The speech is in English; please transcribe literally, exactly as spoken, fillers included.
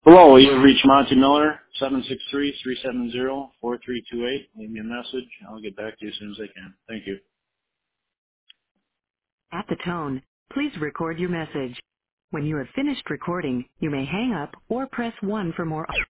Hello, you've reached Monty Miller, seven six three, three seven zero, four three two eight. Leave me a message. I'll get back to you as soon as I can. Thank you. At the tone, please record your message. When you have finished recording, you may hang up or press one for more